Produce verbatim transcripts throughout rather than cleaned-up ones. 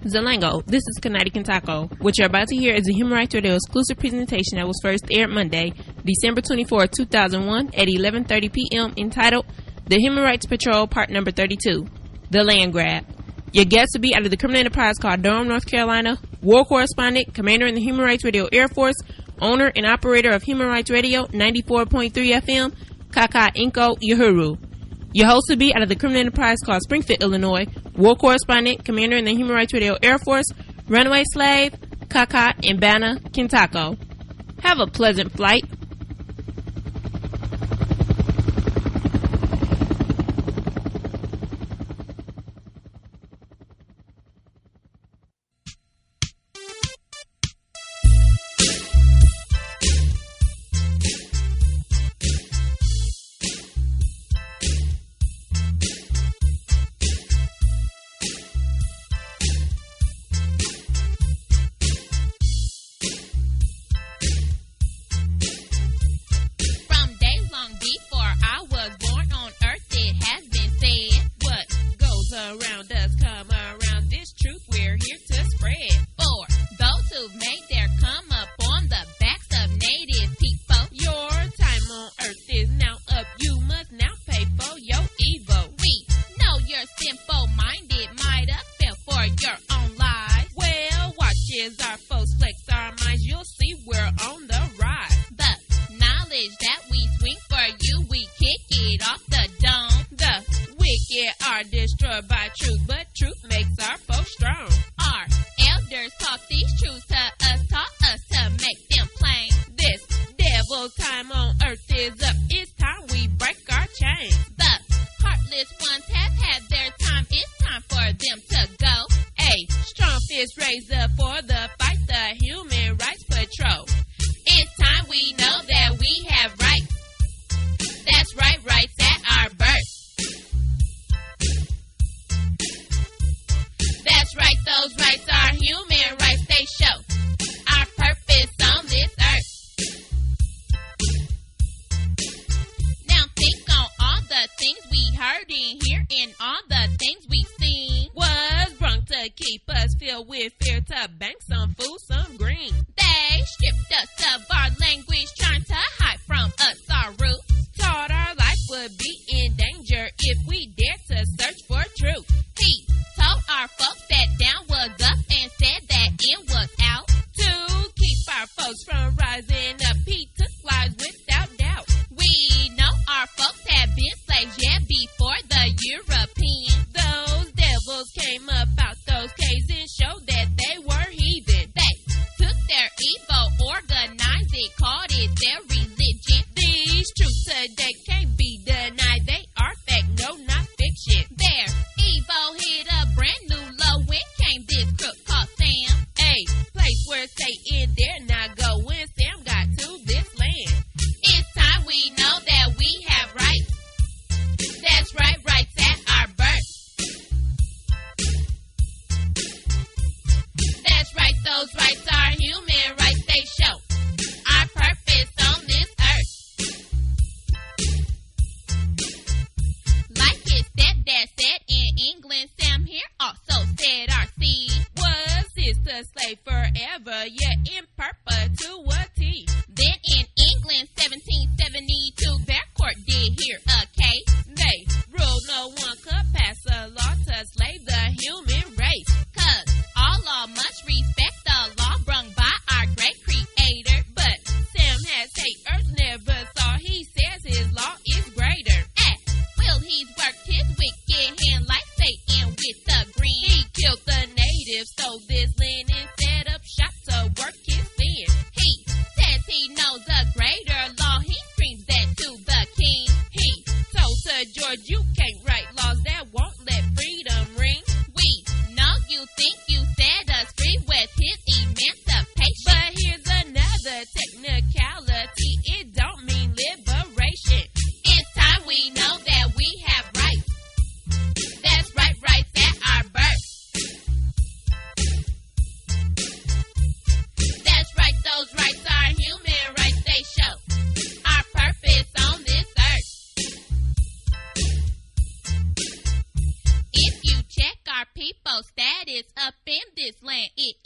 Zalango, this is Kanadi Kintako. What you're about to hear is a Human Rights Radio exclusive presentation that was first aired Monday, December twenty-fourth, two thousand one at eleven thirty p.m. entitled The Human Rights Patrol Part Number thirty-two, The Land Grab. Your guest will be out of the criminal enterprise called Durham, North Carolina, war correspondent, commander in the Human Rights Radio Air Force, owner and operator of Human Rights Radio ninety-four point three F M, Kaka Inko Uhuru. Your host will be out of the criminal enterprise called Springfield, Illinois, war correspondent, commander in the Human Rights Radio Air Force, runaway slave, Kaka Mbana Kintako. Have a pleasant flight.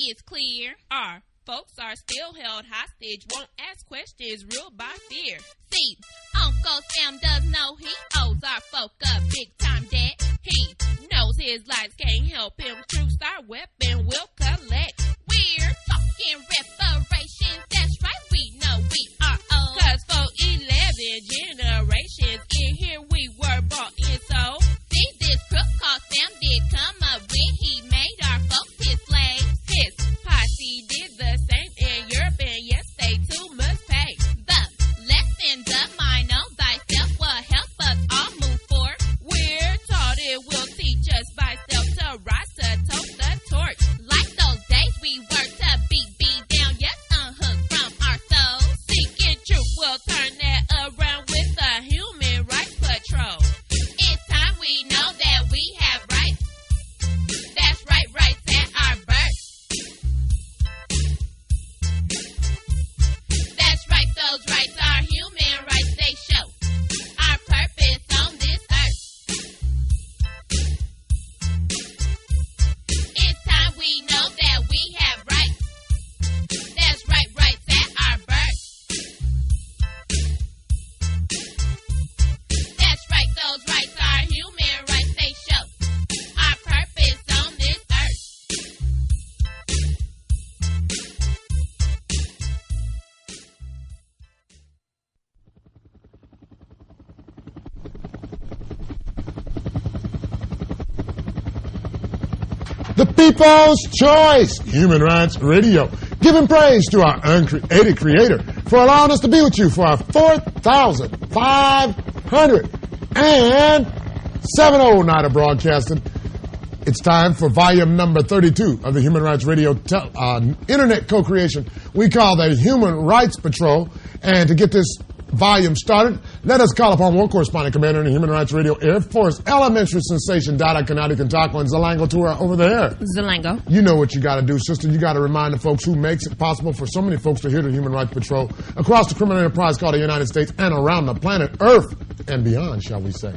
is clear. Our folks are still held hostage, won't ask questions, ruled by fear. See, Uncle Sam does know he owes our folk a big-time debt. He knows his lives can't help him. Troops our weapon will collect. We're talking reparations. That's right, we know we are old. Cause for eleven generations in here we were bought and sold. See, this crook called Sam did come up when he made our folks his slaves. His posse did the same in Europe, and yes, they too must pay. The lessons of mine on thyself will help us all move forward. We're taught it will teach us by self to rise to tote the torch. Like those days we were to beat beat down, yes, unhooked from our souls. Seeking truth will turn that around with the Human Rights Patrol. It's time we know that we have rights. That's right, rights at our birth. That's right, those rights are human rights, they show our purpose on this earth. It's time we know that we have rights. That's right, rights at our birth. That's right, those rights are human rights, they show our purpose on this earth. The People's Choice, Human Rights Radio, giving praise to our uncreated creator for allowing us to be with you for our four thousand five hundred seventh night of broadcasting. It's time for volume number thirty-two of the Human Rights Radio tel- uh, internet co-creation we call the Human Rights Patrol. And to get this volume started, let us call upon War Correspondent Commander in the Human Rights Radio Air Force Elementary Sensation, Dada Kanati Kantako, and Zalango to her over there. Zalango. You know what you got to do, sister. You got to remind the folks who makes it possible for so many folks to hear the Human Rights Patrol across the criminal enterprise called the United States and around the planet Earth and beyond, shall we say.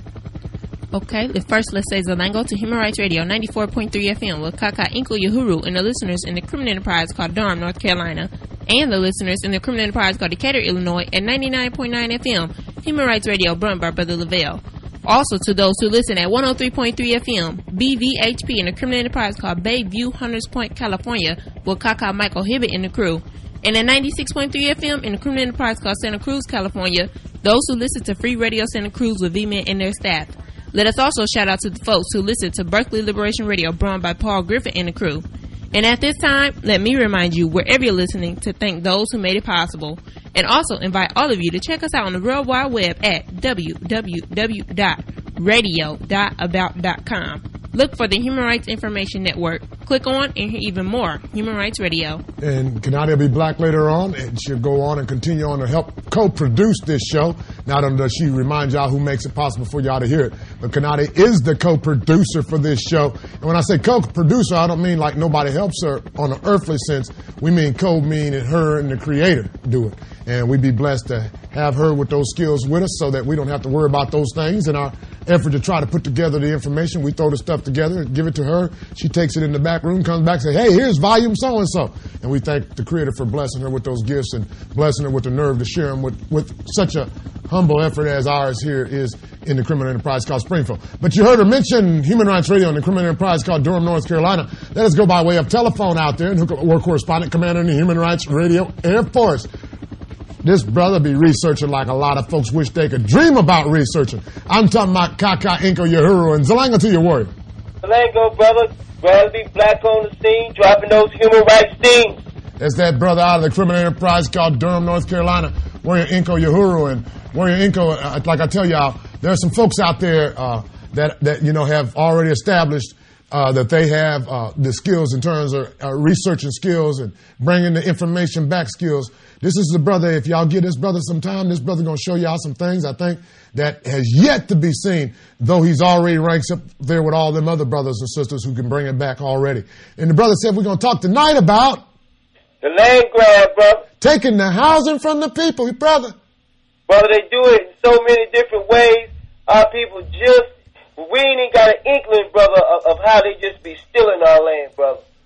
Okay, first let's say Zalango to Human Rights Radio ninety-four point three F M with Kaka Inko Yahuru and the listeners in the criminal enterprise called Durham, North Carolina, and the listeners in the criminal enterprise called Decatur, Illinois at ninety-nine point nine F M, Human Rights Radio, run by Brother Lavelle. Also to those who listen at one oh three point three F M, B V H P in the criminal enterprise called Bayview, Hunters Point, California, with Kaka Michael Hibbett and the crew. And at ninety-six point three F M in the criminal enterprise called Santa Cruz, California, those who listen to Free Radio Santa Cruz with V-Men and their staff. Let us also shout out to the folks who listen to Berkeley Liberation Radio, run by Paul Griffin and the crew. And at this time, let me remind you, wherever you're listening, to thank those who made it possible. And also invite all of you to check us out on the World Wide Web at w w w dot radio dot about dot com. Look for the Human Rights Information Network. Click on and hear even more Human Rights Radio. And Kanati will be black later on, and she'll go on and continue on to help co-produce this show. Not only does she remind y'all who makes it possible for y'all to hear it, but Kanati is the co-producer for this show. And when I say co-producer, I don't mean like nobody helps her on an earthly sense. We mean co meaning her and the creator do it. And we'd be blessed to have her with those skills with us so that we don't have to worry about those things. In our effort to try to put together the information, we throw the stuff together, give it to her. She takes it in the back room, comes back and says, hey, here's volume so-and-so. And we thank the creator for blessing her with those gifts and blessing her with the nerve to share them with, with such a humble effort as ours here is in the criminal enterprise called Springfield. But you heard her mention Human Rights Radio and the criminal enterprise called Durham, North Carolina. Let us go by way of telephone out there and hook up War Correspondent Commander in the Human Rights Radio Air Force. This brother be researching like a lot of folks wish they could dream about researching. I'm talking about Kaka Inko Yahuru and Zalango to your warrior. Zalango, brother. Glad to be black on the scene, dropping those human rights things. That's that brother out of the criminal enterprise called Durham, North Carolina, Warrior Inko Yahuru. And Warrior Inko, uh, like I tell y'all, there are some folks out there uh, that, that, you know, have already established Uh, that they have uh, the skills in terms of uh, researching skills and bringing the information back skills. This is the brother, if y'all give this brother some time, this brother going to show y'all some things, I think, that has yet to be seen, though he's already ranks up there with all them other brothers and sisters who can bring it back already. And the brother said we're going to talk tonight about the land grab, brother. Taking the housing from the people, brother. Brother, they do it in so many different ways. Our people just... We ain't even got an inkling, brother, of, of how they just be stealing our land, brother.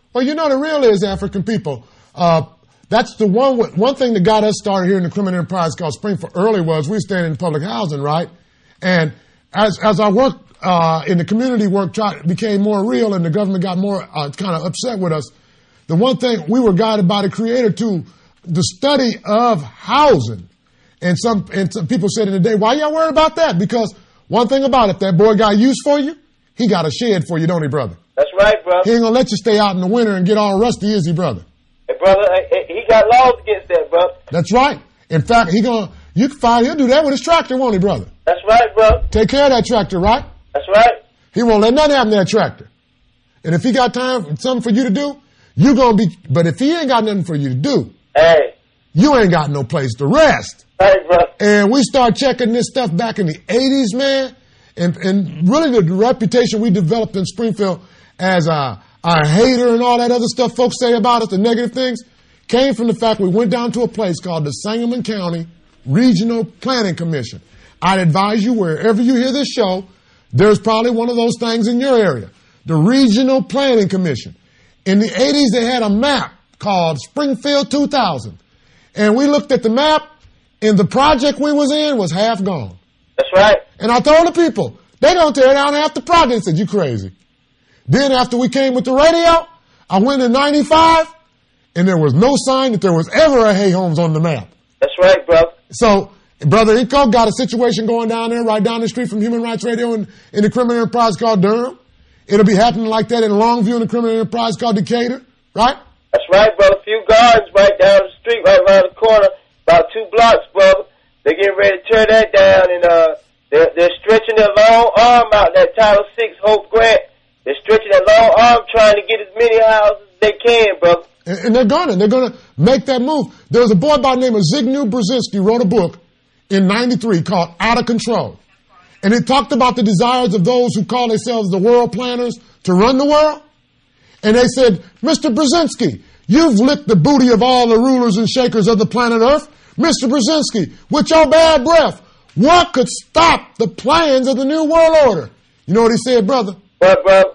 Well, you know, the real is African people. Uh, that's the one one thing that got us started here in the criminal enterprise called Springfield early was we were staying in public housing, right? And as as our work uh, in the community work tried, became more real and the government got more uh, kind of upset with us, the one thing we were guided by the Creator to the study of housing. And some and some people said in the day, why y'all worried about that? Because one thing about it, that boy got use for you, he got a shed for you, don't he, brother? That's right, brother. He ain't gonna let you stay out in the winter and get all rusty, is he, brother? Hey, brother, he got laws against that, brother. That's right. In fact, he gonna you can find he'll do that with his tractor, won't he, brother? That's right, brother. Take care of that tractor, right? That's right. He won't let nothing happen to that tractor. And if he got time, something for you to do, you gonna be. But if he ain't got nothing for you to do, hey, you ain't got no place to rest. Hey, brother. And we start checking this stuff back in the eighties, man. And, and really the reputation we developed in Springfield as a, a hater and all that other stuff folks say about us, the negative things, came from the fact we went down to a place called the Sangamon County Regional Planning Commission. I'd advise you wherever you hear this show, there's probably one of those things in your area. The Regional Planning Commission. In the eighties, they had a map called Springfield two thousand. And we looked at the map, and the project we was in was half gone. That's right. And I told the people, they don't tear down half the project. I said, you crazy. Then after we came with the radio, I went in ninety-five, and there was no sign that there was ever a Hay Homes on the map. That's right, brother. So, Brother Inco got a situation going down there, right down the street from Human Rights Radio in, in the criminal enterprise called Durham. It'll be happening like that in Longview in the criminal enterprise called Decatur, right? That's right, brother. A few gardens right down the street, right around the corner, about two blocks, brother. They're getting ready to tear that down, and uh, they're, they're stretching their long arm out, that Title six Hope Grant. They're stretching that long arm trying to get as many houses as they can, brother. And, and they're gonna. They're gonna make that move. There was a boy by the name of Zygmunt Brzezinski wrote a book in ninety-three called Out of Control. And it talked about the desires of those who call themselves the world planners to run the world. And they said, Mister Brzezinski, you've licked the booty of all the rulers and shakers of the planet Earth. Mister Brzezinski, with your bad breath, what could stop the plans of the New World Order? You know what he said, brother? What, brother?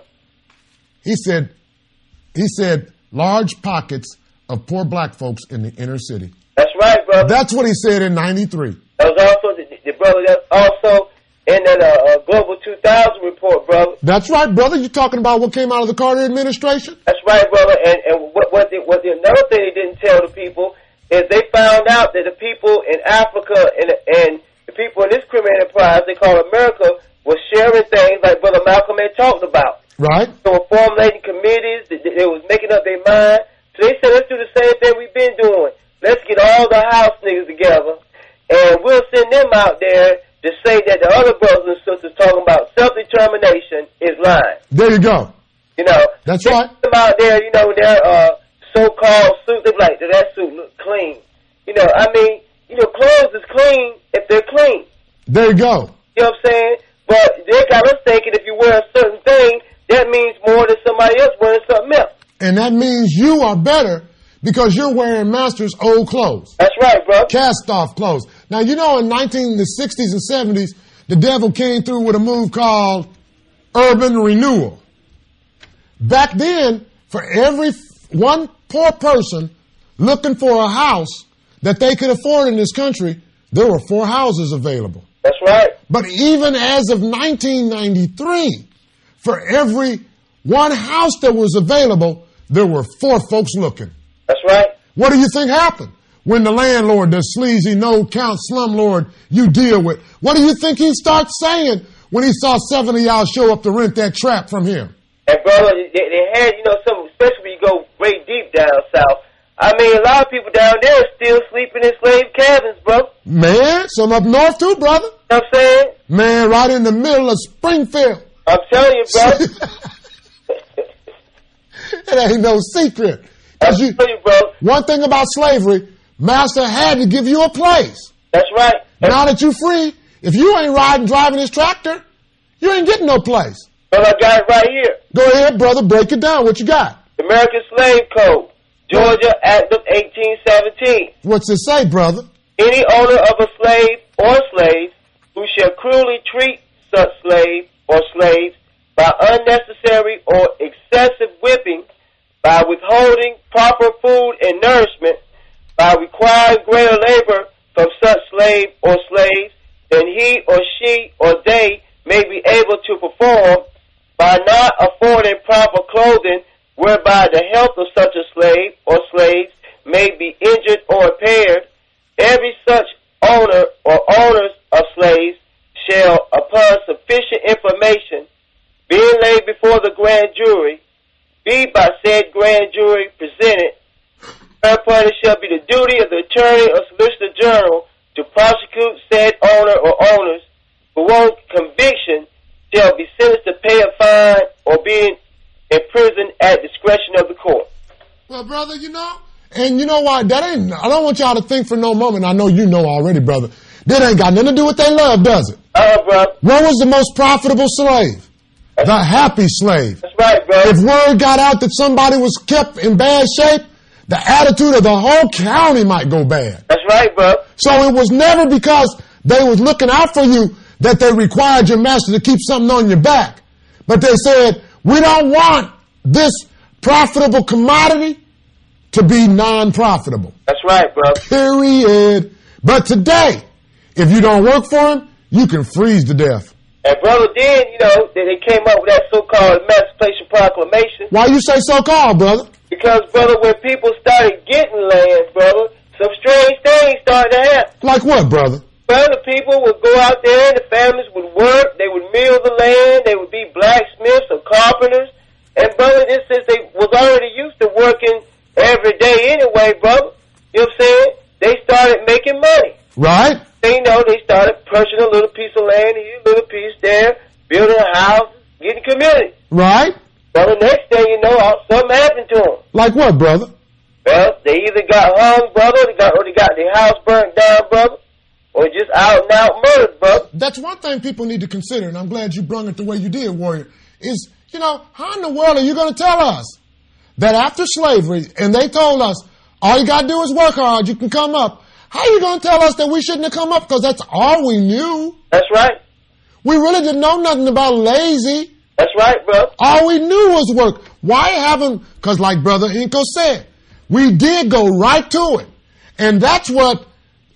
He said, he said, large pockets of poor black folks in the inner city. That's right, brother. That's what he said in ninety-three. That was also, the, the brother, that's also in that uh, uh, Global two thousand report, brother. That's right, brother. You're talking about what came out of the Carter administration? That's right, brother. And, and what, what, the, what the, another thing they didn't tell the people is they found out that the people in Africa and, and the people in this criminal enterprise they call America was sharing things like Brother Malcolm had talked about. Right. So were formulating committees. They, they was making up their mind. So they said, let's do the same thing we've been doing. Let's get all the house niggas together, and we'll send them out there to say that the other brothers and sisters talking about self-determination is lying. There you go. You know. That's they right. Them out there, you know, their uh, so-called suit, they're like, that suit look clean. You know, I mean, you know, clothes is clean if they're clean. There you go. You know what I'm saying? But they got us thinking if you wear a certain thing, that means more than somebody else wearing something else. And that means you are better because you're wearing master's old clothes. That's right, bro. Cast-off clothes. Now, you know, in nineteen the sixties and seventies, the devil came through with a move called urban renewal. Back then, for every one poor person looking for a house that they could afford in this country, there were four houses available. That's right. But even as of nineteen ninety-three, for every one house that was available, there were four folks looking. That's right. What do you think happened when the landlord, the sleazy, no-count slumlord you deal with, what do you think he starts saying when he saw seven of y'all show up to rent that trap from him? And, brother, they, they had, you know, some, especially when you go way deep down south. I mean, a lot of people down there are still sleeping in slave cabins, bro. Man, some up north too, brother. You know what I'm saying? Man, right in the middle of Springfield. I'm telling you, bro. It ain't no secret. I'm You, telling you, bro. one thing about slavery, master had to give you a place. That's right. Now that you free, if you ain't riding, driving his tractor, you ain't getting no place. Well, I got it right here. Go ahead, brother, break it down. What you got? American Slave Code, Georgia Act of eighteen seventeen. What's it say, brother? Any owner of a slave or slave who shall cruelly treat such slave or slaves by unnecessary or excessive whipping by withholding proper food and nourishment, by requiring greater labor from such slave or slaves than he or she or they may be able to perform, by not affording proper clothing whereby the health of such a slave or slaves may be injured or impaired, every such owner or owners of slaves shall, upon sufficient information, being laid before the grand jury, be by said grand jury presented, whereupon it shall be the duty of the attorney or solicitor general to prosecute said owner or owners who on conviction shall be sentenced to pay a fine or be imprisoned at discretion of the court. Well, brother, you know, and you know why? That ain't, I don't want y'all to think for no moment, I know you know already, brother, that ain't got nothing to do with their love, does it? Uh, brother. What was the most profitable slave? That's the happy slave. That's right, bro. If word got out that somebody was kept in bad shape, the attitude of the whole county might go bad. That's right, bro. So it was never because they was looking out for you that they required your master to keep something on your back. But they said, we don't want this profitable commodity to be non-profitable. That's right, bro. Period. But today, if you don't work for him, you can freeze to death. And brother, then, you know, they they came up with that so-called Emancipation Proclamation. Why you say so-called, brother? Because, brother, when people started getting land, brother, some strange things started to happen. Like what, brother? Brother, people would go out there, the families would work, they would mill the land, they would be blacksmiths or carpenters. And, brother, this is, they was already used to working every day anyway, brother. You know what I'm saying? They started making money. Right. They know they started purchasing a little piece of land here, a little piece there, building a house, getting community. Right. Well, the next thing you know, something happened to them. Like what, brother? Well, they either got hung, brother, they got, or they got their house burnt down, brother, or just out and out murdered, brother. That's one thing people need to consider, and I'm glad you brung it the way you did, Warrior, is, you know, how in the world are you going to tell us that after slavery, and they told us, all you got to do is work hard, you can come up. How are you going to tell us that we shouldn't have come up? Because that's all we knew. That's right. We really didn't know nothing about lazy. That's right, bro. All we knew was work. Why haven't, because like Brother Inko said, we did go right to it. And that's what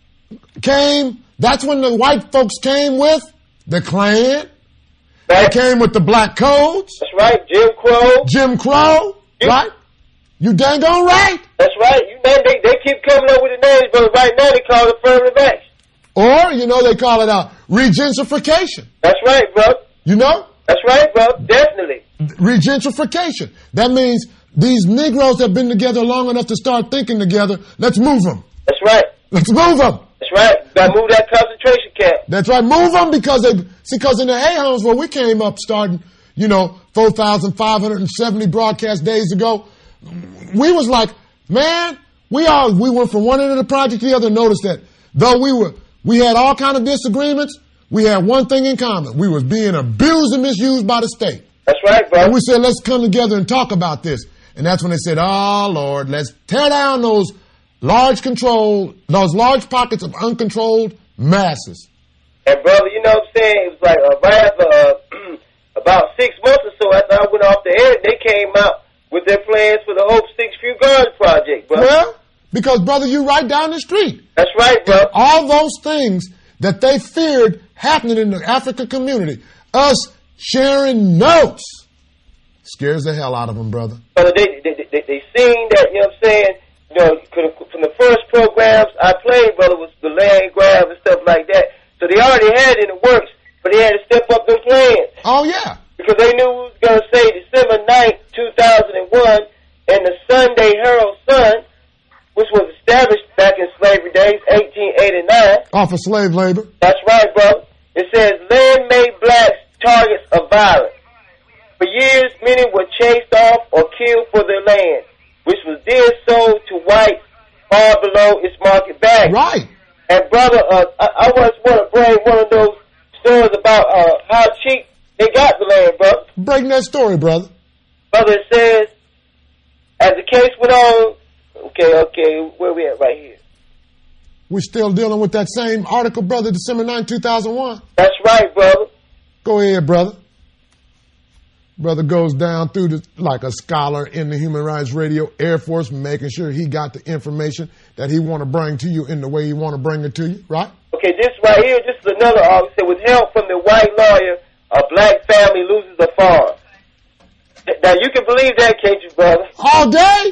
came, that's when the white folks came with the Klan. Right. They came with the black codes. That's right, Jim Crow. Jim Crow, Jim. right? You dang on right. That's right. You know, they, they keep coming up with the names, but right now they call it affirmative action. Or, you know, they call it out regentrification. That's right, bro. You know? That's right, bro. Definitely. Regentrification. That means these Negroes have been together long enough to start thinking together. Let's move them. That's right. Let's move them. That's right. You gotta move that concentration camp. That's right. Move them because they, see, because in the Hay homes where we came up starting, you know, four thousand five hundred seventy broadcast days ago, we was like, man, we all, we went from one end of the project to the other. Notice that though we were, we had all kind of disagreements, we had one thing in common. We was being abused and misused by the state. That's right, bro. And we said, let's come together and talk about this. And that's when they said, oh, Lord, let's tear down those large control, those large pockets of uncontrolled masses. And, brother, you know what I'm saying? It was like uh, right after uh, about six months or so after I went off the air, they came out with their plans for the Hope Six Few Guns Project, bro. Well, because, brother, you right down the street. That's right, bro. And all those things that they feared happening in the African community, us sharing notes, scares the hell out of them, brother. Brother, they, they, they, they seen that, you know what I'm saying? You know, from the first programs I played, brother, was the land grab and stuff like that. So they already had it in the works, but they had to step up their plans. Oh, yeah. Because they knew we was going to say December ninth, two thousand one, and the Sunday Herald Sun, which was established back in slavery days, eighteen eighty-nine. Off of slave labor. That's right, bro. It says, land made blacks targets of violence. For years, many were chased off or killed for their land, which was then sold to whites far below its market value. Right. And, brother, uh, I, I just want to bring one of those stories about uh, how cheap they got the land, brother. Break that story, brother. Brother, it says, as the case went on, okay, okay, where we at right here? We're still dealing with that same article, brother, December ninth, two thousand one. That's right, brother. Go ahead, brother. Brother goes down through the, like a scholar in the Human Rights Radio Air Force, making sure he got the information that he want to bring to you in the way he want to bring it to you, right? Okay, this right here, this is another article. It said, with help from the white lawyer, a black family loses a farm. Now, you can believe that, can't you, brother? All day?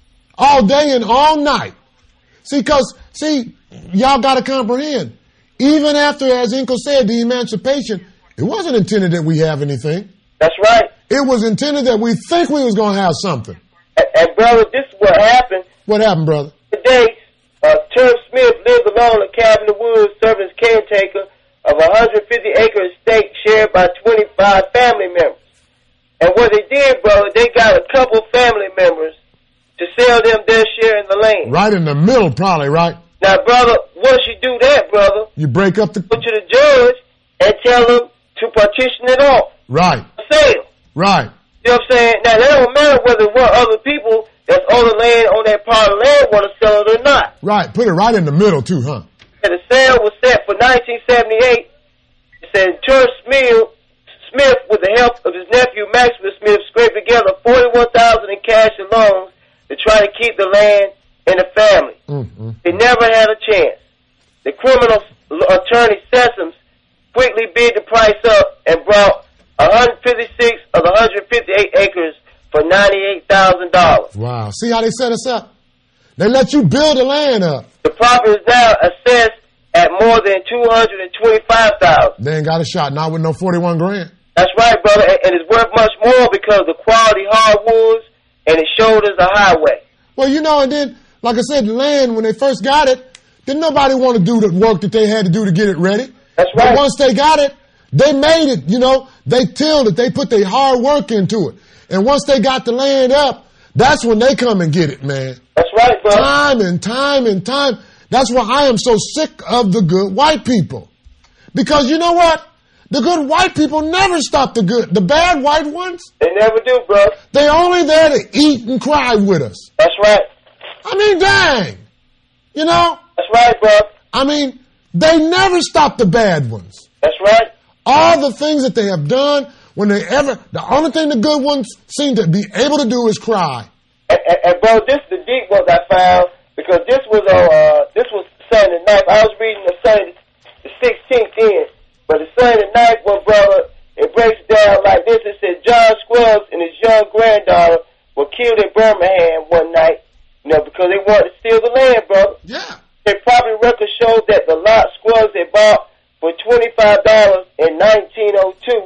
All day and all night. See, because, see, y'all got to comprehend. Even after, as Inco said, the emancipation, it wasn't intended that we have anything. That's right. It was intended that we think we was going to have something. And, and, brother, this is what happened. What happened, brother? Today, uh, Turf Smith lived alone in a cabin in the woods, serving as caretaker of a one hundred fifty acre estate shared by twenty-five family members. And what they did, brother, they got a couple family members to sell them their share in the land. Right in the middle, probably, right? Now, brother, once you do that, brother, you break up the... go to the judge and tell them to partition it off. Right. Sale. Right. You know what I'm saying? Now, it don't matter whether what other people that's on the land, on that part of the land, want to sell it or not. Right. Put it right in the middle, too, huh? And the sale was set for nineteen seventy-eight. It said Turf Smith, Smith, with the help of his nephew Maxwell Smith, scraped together forty-one thousand dollars in cash and loans to try to keep the land in the family. Mm-hmm. They never had a chance. The criminal attorney Sessoms quickly bid the price up and brought one hundred fifty-six of the one hundred fifty-eight acres for ninety-eight thousand dollars. Wow. See how they set us up? They let you build the land up. The property is now assessed at more than two hundred twenty-five thousand dollars. They ain't got a shot, not with no forty-one grand. That's right, brother, and, and it's worth much more because of the quality hardwoods and it showed us a highway. Well, you know, and then, like I said, the land, when they first got it, didn't nobody want to do the work that they had to do to get it ready. That's right. But once they got it, they made it, you know, they tilled it, they put their hard work into it. And once they got the land up, that's when they come and get it, man. That's right, brother. Time and time and time. That's why I am so sick of the good white people. Because you know what? The good white people never stop the good. The bad white ones, They never do, bro. they only there to eat and cry with us. That's right. I mean, dang. You know? That's right, bro. I mean, they never stop the bad ones. That's right. All the things that they have done, when they ever, the only thing the good ones seem to be able to do is cry. And, and, and bro, this is the deep ones I found because this was on, uh, this was Sunday night. I was reading the Sunday, the sixteenth in, but the Sunday night one, brother, it breaks down like this. It said John Scruggs and his young granddaughter were killed in Birmingham one night, you know, because they wanted to steal the land, brother. Yeah. Their property record showed that the lot Scruggs had bought for twenty-five dollars in nineteen oh two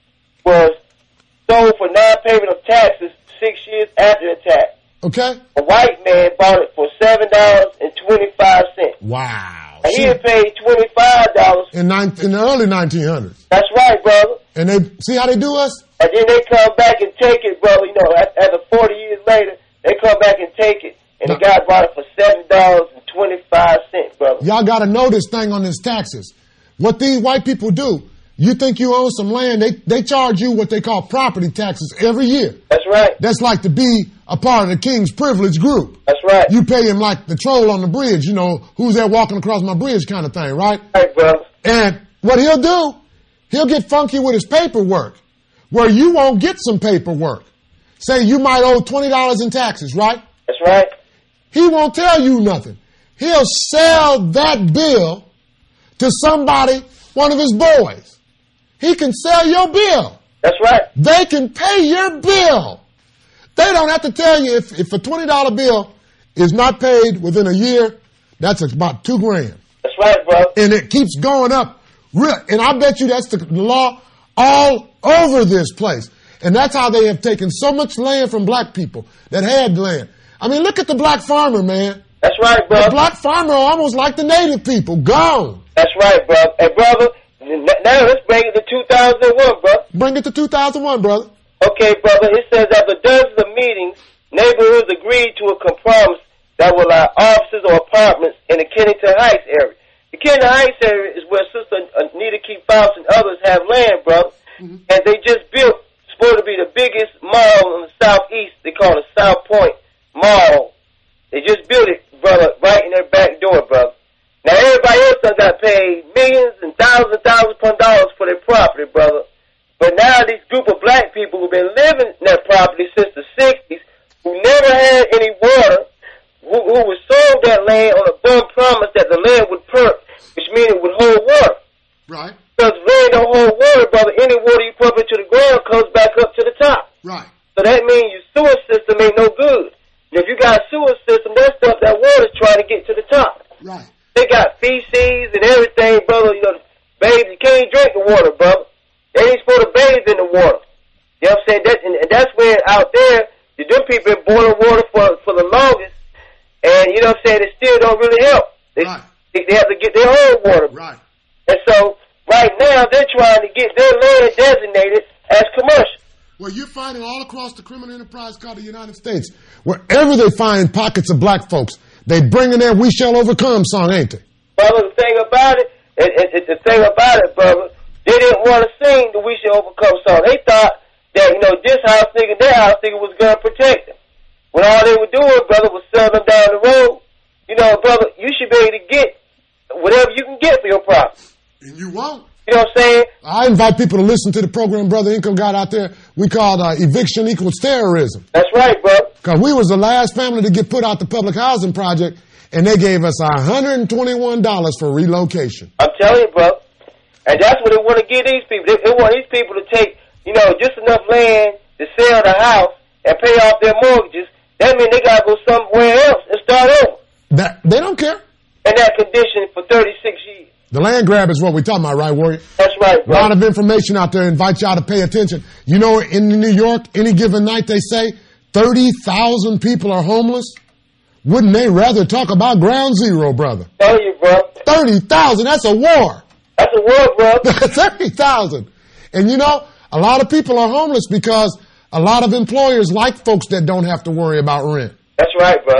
was sold for non-payment of taxes six years after the attack. Okay. A white man bought it for seven dollars and twenty-five cents. Wow. And he had paid twenty-five dollars. In, nine, in the early nineteen hundreds. That's right, brother. And they, see how they do us? And then they come back and take it, brother. You know, after forty years later, they come back and take it. And the guy bought it for seven dollars and twenty-five cents, brother. Y'all got to know this thing on these taxes. What these white people do, you think you own some land, they, they charge you what they call property taxes every year. That's right. That's like to be a part of the king's privilege group. That's right. You pay him like the troll on the bridge, you know, who's there walking across my bridge kind of thing, right? Right, brother. And what he'll do, he'll get funky with his paperwork, where you won't get some paperwork. Say you might owe twenty dollars in taxes, right? That's right. He won't tell you nothing. He'll sell that bill to somebody, one of his boys. He can sell your bill. That's right. They can pay your bill. They don't have to tell you if, if a twenty dollar bill is not paid within a year, that's about two grand. That's right, bro. And it keeps going up. And I bet you that's the law all over this place. And that's how they have taken so much land from black people that had land. I mean, look at the black farmer, man. That's right, bro. The black farmer almost like the native people. Gone. That's right, bro. Hey, brother, now let's bring it to two thousand one, bro. Bring it to two thousand one, brother. Okay, brother. It says after dozens of meetings, neighborhoods agreed to a compromise that will allow offices or apartments in the Kennington Heights area. The Kennington Heights area is where Sister Anita Keith Faust and others have land, brother. Mm-hmm. And they just built, supposed to be the biggest mall in the southeast. They call it South Point Mall. They just built it, brother, right in their back door, brother. Now everybody else done got paid millions and thousands and thousands upon dollars for their property, brother. But now these group of black people who've been living in that property since the sixties, who never had any water, who, who was sold that land on a bum promise that the land would perk, which means it would hold water. Right. Because land don't hold water, brother. Any water you pump into the ground comes back up to the top. Right. So that means your sewer system ain't no good. And if you got a sewer system, that stuff, that water's trying to get to the top. Right. They got feces and everything, brother. You know, babe, you can't drink the water, brother. They ain't supposed to bathe in the water. You know what I'm saying? That, and, and that's where out there, them people been boiling water for for the longest, and you know what I'm saying, it still don't really help. They, right. they, they have to get their own water. Right. And so, right now, they're trying to get their land designated as commercial. Well, you're finding all across the criminal enterprise called the United States, wherever they find pockets of black folks, they bring in their We Shall Overcome song, ain't they? Brother, the thing about it, it, it, it the thing about it, brother, they didn't want to sing the We Shall Overcome song. They thought that, you know, this house nigga, that house nigga was going to protect them. When all they were doing, brother, was selling them down the road. You know, brother, you should be able to get whatever you can get for your property. And you won't. You know what I'm saying? I invite people to listen to the program Brother Inco got out there. We called uh, Eviction Equals Terrorism. That's right, bro. Because we was the last family to get put out the public housing project, and they gave us one hundred twenty-one dollars for relocation. I'm telling you, bro. And that's what they want to give these people. They, they want these people to take, you know, just enough land to sell the house and pay off their mortgages. That means they got to go somewhere else and start over. That They don't care. In that condition for thirty-six years. The land grab is what we're talking about, right, Warrior? That's right, bro. A lot of information out there. Invite y'all to pay attention. You know, in New York, any given night, they say thirty thousand people are homeless. Wouldn't they rather talk about ground zero, brother? Tell you, bro. thirty thousand, that's a war. That's a war, bro. thirty thousand. And you know, a lot of people are homeless because a lot of employers like folks that don't have to worry about rent. That's right, bro.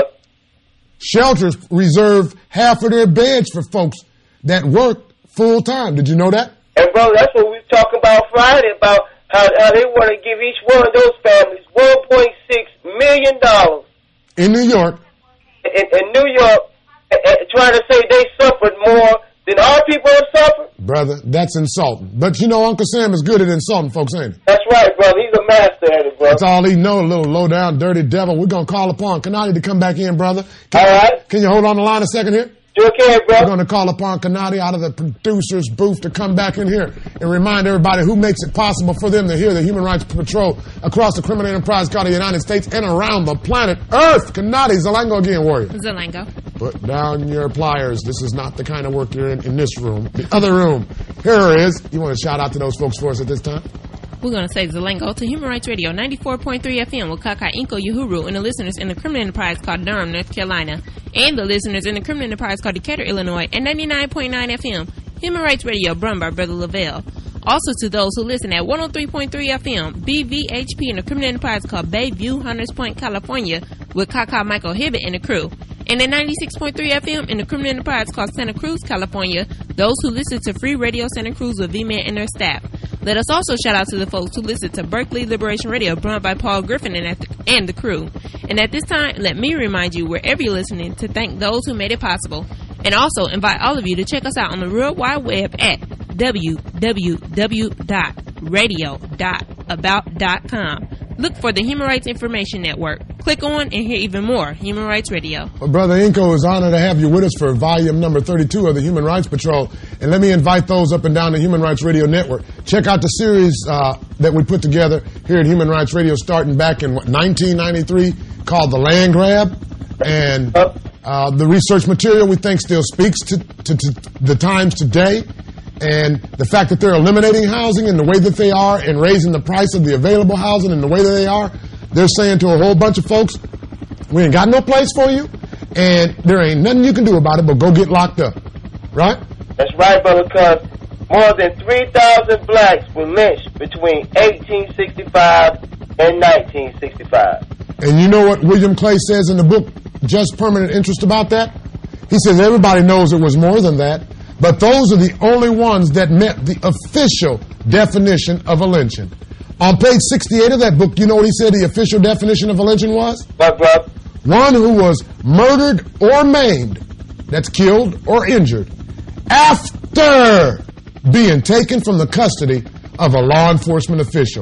Shelters reserve half of their beds for folks that work full time. Did you know that? And, bro, that's what we were talking about Friday, about how, how they want to give each one of those families one point six million dollars. In New York. In, in New York, and, and trying to say they suffered more than our people have suffered. Brother, that's insulting. But you know, Uncle Sam is good at insulting folks, ain't he? That's right, brother. He's a master at it, bro. That's all he knows, a little low-down, dirty devil. We're going to call upon Kanati to come back in, brother. Can, all right. Can you hold on the line a second here? Sure can, bro. We're going to call upon Kanati out of the producer's booth to come back in here and remind everybody who makes it possible for them to hear the Human Rights Patrol across the criminal enterprise called the United States and around the planet Earth. Kanati, Zalango again, Warrior. Zalango. Put down your pliers. This is not the kind of work you're in in this room. The other room. Here it is. You want to shout out to those folks for us at this time? We're going to say Zalango to Human Rights Radio, ninety-four point three F M with Kaka Inko Uhuru and the listeners in the criminal enterprise called Durham, North Carolina, and the listeners in the criminal enterprise called Decatur, Illinois, and ninety-nine point nine F M, Human Rights Radio, run by Brother Lavelle. Also to those who listen at one oh three point three F M, B V H P in the criminal enterprise called Bayview, Hunters Point, California, with Kaka Michael Hibbett and the crew. And at ninety-six point three F M in the criminal enterprise called Santa Cruz, California, those who listen to Free Radio Santa Cruz with V-Man and their staff. Let us also shout out to the folks who listen to Berkeley Liberation Radio, run by Paul Griffin and, at the, and the crew. And at this time, let me remind you, wherever you're listening, to thank those who made it possible. And also invite all of you to check us out on the World Wide Web at w w w dot radio dot about dot com. Look for the Human Rights Information Network. Click on and hear even more Human Rights Radio. Well, Brother Inco, is honored to have you with us for volume number thirty-two of the Human Rights Patrol. And let me invite those up and down the Human Rights Radio Network. Check out the series uh, that we put together here at Human Rights Radio starting back in what, nineteen ninety-three called The Land Grab. And uh, the research material we think still speaks to, to, to the times today. And the fact that they're eliminating housing in the way that they are and raising the price of the available housing in the way that they are, they're saying to a whole bunch of folks, we ain't got no place for you, and there ain't nothing you can do about it but go get locked up. Right? That's right, brother, because more than three thousand blacks were lynched between eighteen sixty-five and nineteen sixty-five. And you know what William Clay says in the book, Just Permanent Interest, about that? He says everybody knows it was more than that. But those are the only ones that met the official definition of a lynching. On page sixty-eight of that book, you know what he said the official definition of a lynching was? What, bro? One who was murdered or maimed, that's killed or injured, after being taken from the custody of a law enforcement official.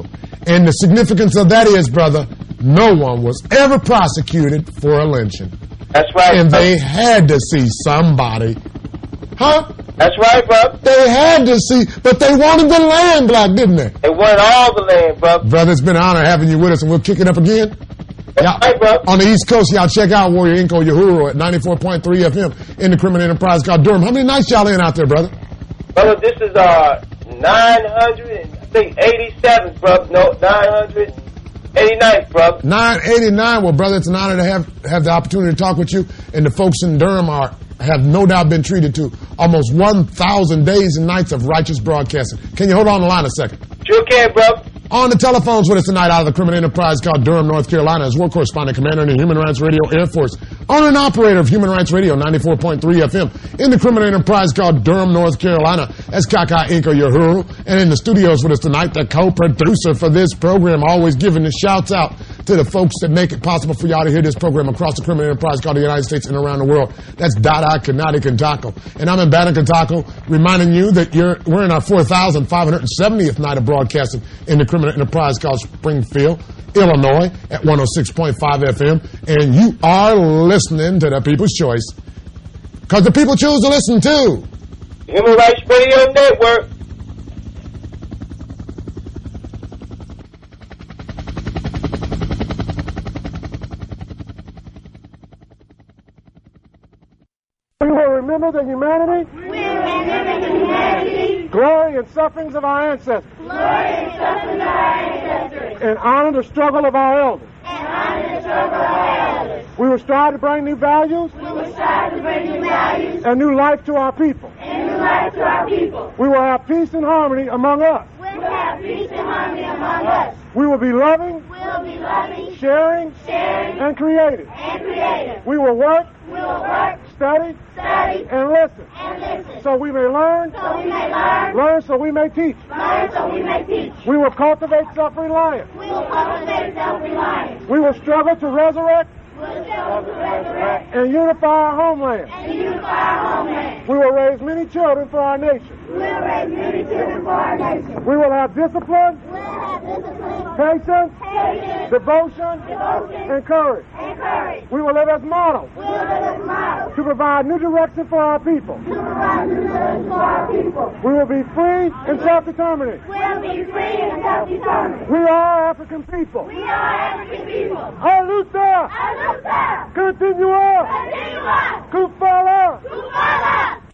And the significance of that is, brother, no one was ever prosecuted for a lynching. That's right. And bro. they had to see somebody. Huh? That's right, bro. They had to see, but they wanted the land black, didn't they? They wanted all the land, bro. Brother, it's been an honor having you with us, and we'll kick it up again. That's right, bro. On the East Coast, y'all check out Warrior Inco Uhuru at ninety-four point three F M in the criminal enterprise called Durham. How many nights y'all in out there, brother? Brother, this is uh nine hundred, I think eighty-seven, bro. No, nine hundred eighty-nine, bro. nine eighty-nine. Well, brother, it's an honor to have have the opportunity to talk with you. And the folks in Durham are have no doubt been treated to almost one thousand days and nights of righteous broadcasting. Can you hold on the line a second? Sure can, bro. On the telephones with us tonight out of the criminal enterprise called Durham, North Carolina, is war correspondent, commander in the Human Rights Radio Air Force, owner and operator of Human Rights Radio, ninety-four point three F M, in the criminal enterprise called Durham, North Carolina, as Kaka Inco Uhuru. And in the studios with us tonight, the co-producer for this program, always giving the shouts out to the folks that make it possible for y'all to hear this program across the criminal enterprise called the United States and around the world. That's Dada, Kanati, Kentucky. And I'm in Bannock, Kentucky, reminding you that you're, we're in our four thousand five hundred seventieth night of broadcasting in the criminal enterprise called Springfield, Illinois, at one oh six point five F M. And you are listening to the People's Choice, because the people choose to listen to Human Rights Radio Network. We will remember the humanity, We will remember the humanity, glory, and sufferings of our ancestors, glory, and suffering of our ancestors, and honor the struggle of our elders. and honor the struggle of our elders. We will strive to bring new values We will strive to bring new values and new life to our people. and new life to our people. We will have peace and harmony among us. We will have peace and harmony among us. We will be loving, We will be loving, sharing, sharing, and creative. and creative. We will work, We will work, study, study, and listen, and listen, so we may learn, so we may learn, learn so we may teach. learn so we may teach. We will cultivate self-reliance. We will cultivate self-reliance. We will struggle to resurrect We will struggle to resurrect and unify our homeland. and unify our homeland. We will raise many children for our nation. We will raise many children for our nation. We will have discipline, We will have discipline, patience, patience, devotion, devotion, and courage. and courage. We will live as models We will live as models to provide new direction for our people. to provide new direction for our people. We will be free and self-determining. We will be free and self-determined. We are African people. We are African people. Aluta, Aluta, continua, continua, Kufala, Kupala,